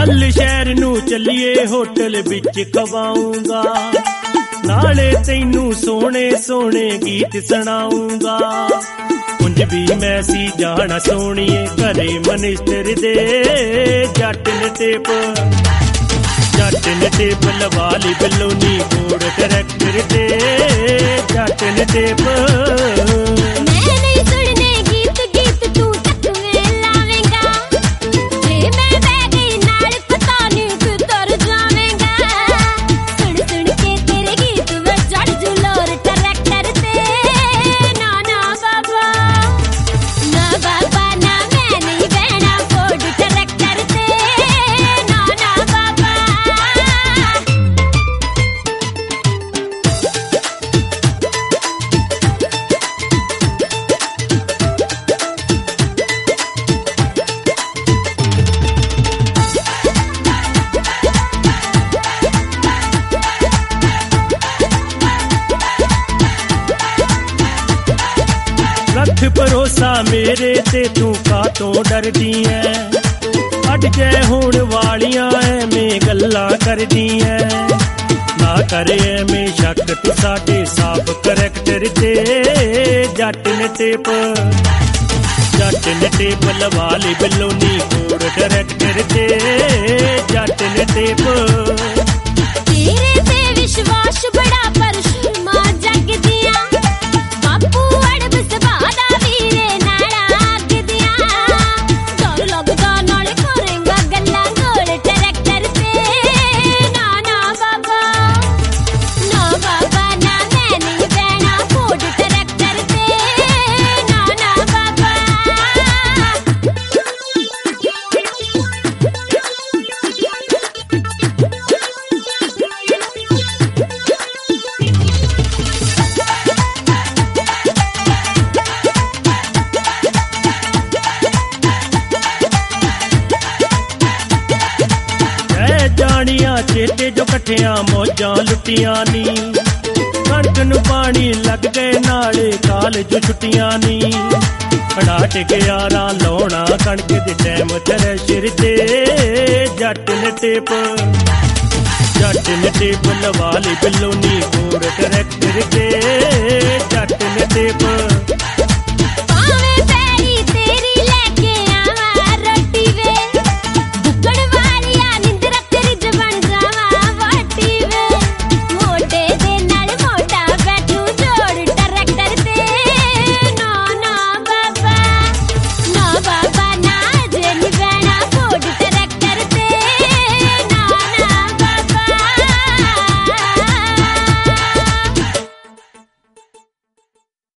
चल शहर नू चलिए होटल बिच खवाऊंगा, नाले तैनू सोने सोने गीत सुनाऊंगा। उंज भी मैं सी जाना सोनिए घरे मनिस्टर दे, जट ने टेप लवा ली बलोनी बोर्ड करैक्टर दे, जट ने टेप। रख भरोसा मेरे ते तू कातों डरदी है, अड गए होण वालियां एवें गल्लां करदी है। ना करे एवें शक तू साडे साफ करैक्टर ते, जट ने टेप लवा ली बलोनी बोर्ड करैक्टर ते, जट ने टेप। तेरे ते विश्वास बड़ा पर शर्मा जग दिया, बापू अड़ब सबादा वीरे नाला अग दिया। डर लगदा नाले करेंगा गल्लां गोल ट्रैक्टर ते, ना बाबा ना मैं नहीं बहना फोर्ड ट्रैक्टर ते, ना बाबा। जानिया चेते जो कठिया मौजां लुटियां नी, कणक नू पानी लग गए नाले कालज छुट्टियां नी। खड़ा टिक यारा लाउणा कणक दे टैम थ्रैशर ते, जट ने टेप लवा ली बलोनी बोर्ड करैक्टर